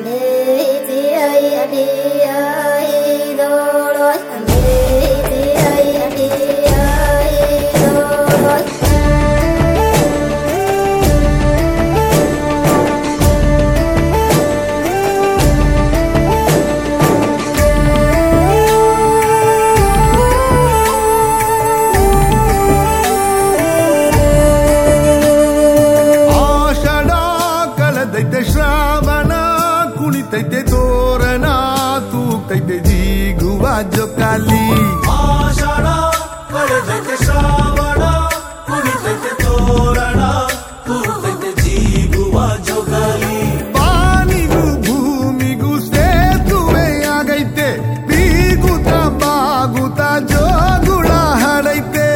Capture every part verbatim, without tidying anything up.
ಶ್ರಾವಣ ಕುಣಿತೈತೆ ತೋರಣ ತೂಗ್ತೈತೆ ಜೀಗುವ ಜೋಕಾಲಿ ಆಷಾಢ ಕಳೆದೈತೆ ಶ್ರಾವಣ ಕುಣಿತೈತೆ ತೋರಣ ತೂಗ್ತೈತೆ ಜೀಗುವ ಜೋಕಾಲಿ ಬಾನಿಗೂ ಭೂಮಿಗೂ ಸೇತುವೆ ಆಗೈತೆ ಬೀಗುತ್ತ ಬಾಗುತ್ತ ಜೋಗುಳ ಹರೈತೆ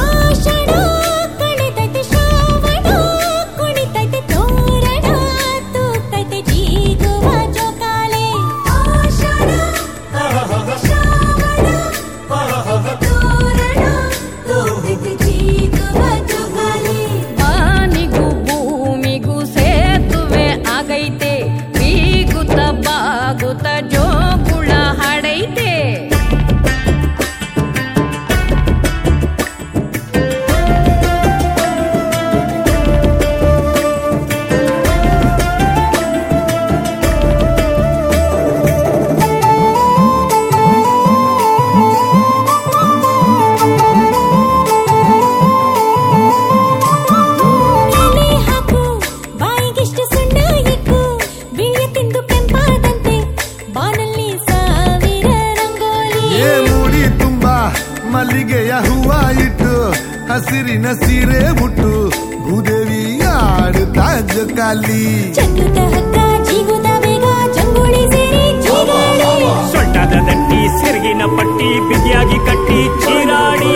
ಮಲ್ಲಿಗೆಯ ಹೂವ ಇಟ್ಟು ಹಸಿರಿನ ಸೀರೆ ಮುಟ್ಟು ಭೂದೇವಿ ಆಡುತ್ತಾ ಜೋಕಾಲಿ ಸೊಂಟದ ದಟ್ಟಿ ಸೆರಗಿನ ಪಟ್ಟಿ ಬಿಗಿಯಾಗಿ ಕಟ್ಟಿ ಚೀರಾಡಿ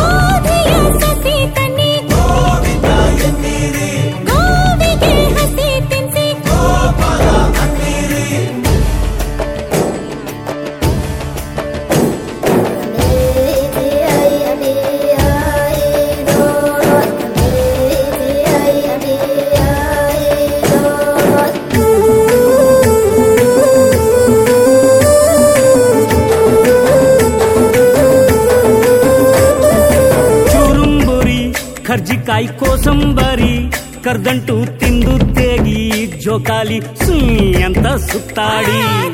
ಕರ್ಜಿಕಾಯಿ ಕೋಸಂಬರಿ ಕರ್ದಂಟು ತಿಂದು ತೇಗಿ ಜೋಕಾಲಿ ಸುಯಿ ಅಂತ ಸುತ್ತಾಡಿ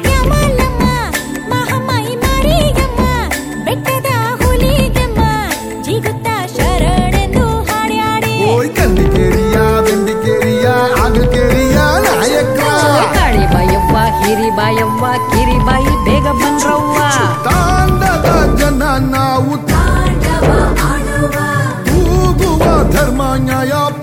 ಓಯ್ ಕಂದಿಕೇರಿಯ ಬೆಂದಿಕೇರಿಯ ಆಗಲ್ಕೇರಿಯ ನಾಯಕ ಕಾಳಿ ಬಾಯವ್ವ ಹಿರಿ ಬಾಯವ್ವ ಕಿರಿ ಬಾಯಿ ಬೇಗ ಬಂದ್ರವ್ವ ತಾಂಡದ ಜನ ನಾವು ತೂಗುವ ಧರ್ಮ ನ್ಯಾಯ